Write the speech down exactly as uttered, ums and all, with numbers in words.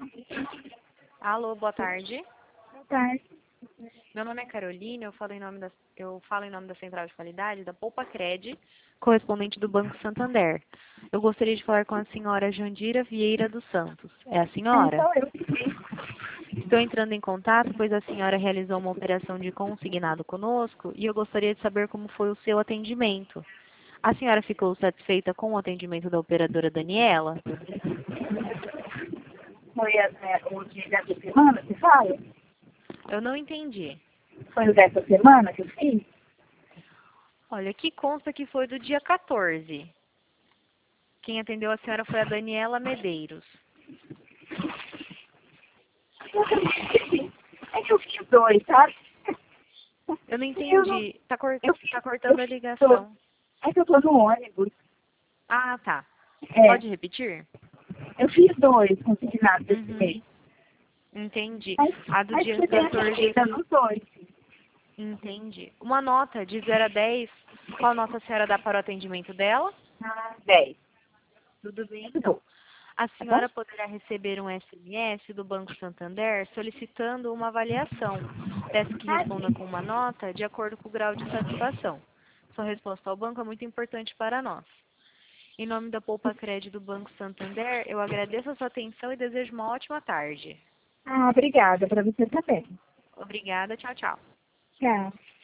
Alô, boa tarde. Boa tarde. Meu nome é Carolina, eu falo em nome da, eu falo em nome da Central de Qualidade da Poupacred, correspondente do Banco Santander. Eu gostaria de falar com a senhora Jandira Vieira dos Santos. É a senhora? É, sou eu. Estou entrando em contato, pois a senhora realizou uma operação de consignado conosco e eu gostaria de saber como foi o seu atendimento. A senhora ficou satisfeita com o atendimento da operadora Daniela? Foi é, o dia dessa semana que fala? Eu não entendi. Foi o dessa semana que eu fiz? Olha, aqui consta que foi do dia quatorze. Quem atendeu a senhora foi a Daniela Medeiros. É que eu fiz dois, sabe? Eu não Eu não, entendi. Tá, cor... eu, tá eu cortando a fiz dois. ligação. É que eu tô no ônibus. Ah, tá. É, Pode repetir? eu fiz dois consignados desse Uhum. mês. Entendi. Mas, A do mas dia você tem quatorze. atendida nos dois. Entendi. Uma nota de zero a dez. Qual nota a senhora dá para o atendimento dela? Ah, dez. Tudo bem, Tudo então. bom. A Tá bom? senhora poderá receber um S M S do Banco Santander solicitando uma avaliação. Peço que Ah, responda com uma nota de acordo com o grau de satisfação. Sua resposta ao banco é muito importante para nós. Em nome da Poupacred do Banco Santander, eu agradeço a sua atenção e desejo uma ótima tarde. ah, obrigada. Para você também. Obrigada, tchau, tchau. Tchau.